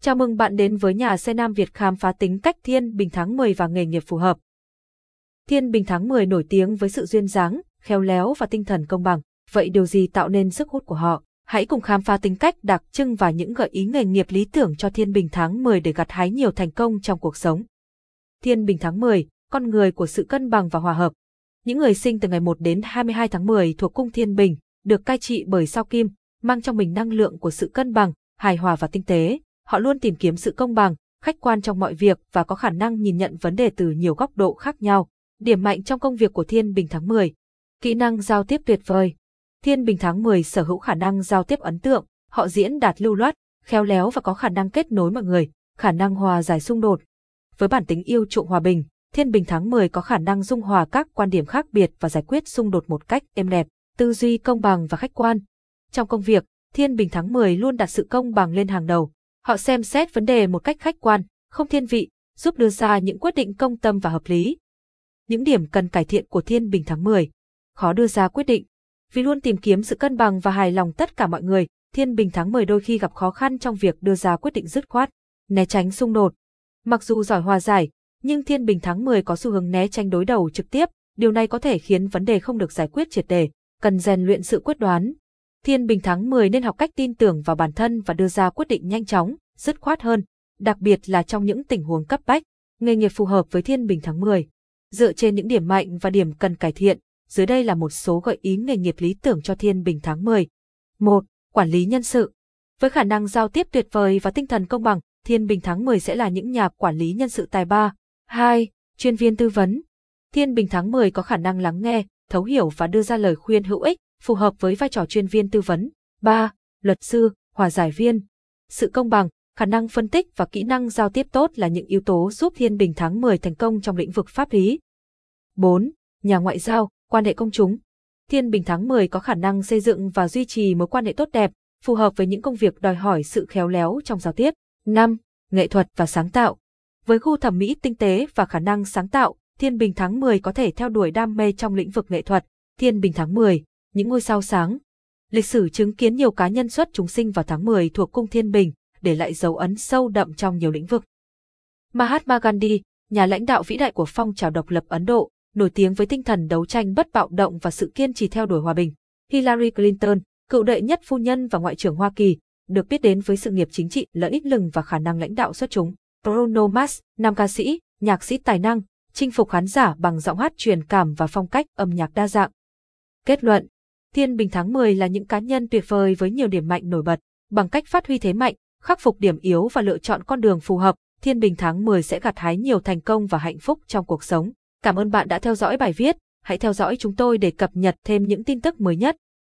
Chào mừng bạn đến với nhà xe Nam Việt khám phá tính cách Thiên Bình tháng 10 và nghề nghiệp phù hợp. Thiên Bình tháng 10 nổi tiếng với sự duyên dáng, khéo léo và tinh thần công bằng. Vậy điều gì tạo nên sức hút của họ? Hãy cùng khám phá tính cách đặc trưng và những gợi ý nghề nghiệp lý tưởng cho Thiên Bình tháng 10 để gặt hái nhiều thành công trong cuộc sống. Thiên Bình tháng 10, con người của sự cân bằng và hòa hợp. Những người sinh từ ngày 1 đến 22 tháng 10 thuộc cung Thiên Bình, được cai trị bởi sao Kim, mang trong mình năng lượng của sự cân bằng, hài hòa và tinh tế. Họ luôn tìm kiếm sự công bằng, khách quan trong mọi việc và có khả năng nhìn nhận vấn đề từ nhiều góc độ khác nhau. Điểm mạnh trong công việc của Thiên Bình tháng 10. Kỹ năng giao tiếp tuyệt vời. Thiên Bình tháng 10 sở hữu khả năng giao tiếp ấn tượng, họ diễn đạt lưu loát, khéo léo và có khả năng kết nối mọi người, khả năng hòa giải xung đột. Với bản tính yêu chuộng hòa bình, Thiên Bình tháng 10 có khả năng dung hòa các quan điểm khác biệt và giải quyết xung đột một cách êm đẹp, tư duy công bằng và khách quan. Trong công việc, Thiên Bình tháng 10 luôn đặt sự công bằng lên hàng đầu. Họ xem xét vấn đề một cách khách quan, không thiên vị, giúp đưa ra những quyết định công tâm và hợp lý. Những điểm cần cải thiện của Thiên Bình tháng 10. Khó đưa ra quyết định. Vì luôn tìm kiếm sự cân bằng và hài lòng tất cả mọi người, Thiên Bình tháng 10 đôi khi gặp khó khăn trong việc đưa ra quyết định dứt khoát, né tránh xung đột. Mặc dù giỏi hòa giải, nhưng Thiên Bình tháng 10 có xu hướng né tránh đối đầu trực tiếp, điều này có thể khiến vấn đề không được giải quyết triệt để, cần rèn luyện sự quyết đoán. Thiên Bình tháng 10 nên học cách tin tưởng vào bản thân và đưa ra quyết định nhanh chóng, dứt khoát hơn, đặc biệt là trong những tình huống cấp bách. Nghề nghiệp phù hợp với Thiên Bình tháng 10. Dựa trên những điểm mạnh và điểm cần cải thiện, dưới đây là một số gợi ý nghề nghiệp lý tưởng cho Thiên Bình tháng 10. 1. Quản lý nhân sự. Với khả năng giao tiếp tuyệt vời và tinh thần công bằng, Thiên Bình tháng 10 sẽ là những nhà quản lý nhân sự tài ba. 2. Chuyên viên tư vấn. Thiên Bình tháng 10 có khả năng lắng nghe, thấu hiểu và đưa ra lời khuyên hữu ích, phù hợp với vai trò chuyên viên tư vấn. 3. Luật sư, hòa giải viên. Sự công bằng, khả năng phân tích và kỹ năng giao tiếp tốt là những yếu tố giúp Thiên Bình tháng 10 thành công trong lĩnh vực pháp lý. 4. Nhà ngoại giao, quan hệ công chúng. Thiên Bình tháng 10 có khả năng xây dựng và duy trì mối quan hệ tốt đẹp, phù hợp với những công việc đòi hỏi sự khéo léo trong giao tiếp. 5. Nghệ thuật và sáng tạo. Với gu thẩm mỹ tinh tế và khả năng sáng tạo, Thiên Bình tháng 10 có thể theo đuổi đam mê trong lĩnh vực nghệ thuật. Thiên Bình tháng 10, những ngôi sao sáng. Lịch sử chứng kiến nhiều cá nhân xuất chúng sinh vào tháng 10 thuộc cung Thiên Bình, để lại dấu ấn sâu đậm trong nhiều lĩnh vực. Mahatma Gandhi, nhà lãnh đạo vĩ đại của phong trào độc lập Ấn Độ, nổi tiếng với tinh thần đấu tranh bất bạo động và sự kiên trì theo đuổi hòa bình. Hillary Clinton, cựu đệ nhất phu nhân và ngoại trưởng Hoa Kỳ, được biết đến với sự nghiệp chính trị lợi ích lừng và khả năng lãnh đạo xuất chúng. Bruno Mars, nam ca sĩ, nhạc sĩ tài năng, chinh phục khán giả bằng giọng hát truyền cảm và phong cách âm nhạc đa dạng. Kết luận, Thiên Bình tháng 10 là những cá nhân tuyệt vời với nhiều điểm mạnh nổi bật. Bằng cách phát huy thế mạnh, khắc phục điểm yếu và lựa chọn con đường phù hợp, Thiên Bình tháng 10 sẽ gặt hái nhiều thành công và hạnh phúc trong cuộc sống. Cảm ơn bạn đã theo dõi bài viết. Hãy theo dõi chúng tôi để cập nhật thêm những tin tức mới nhất.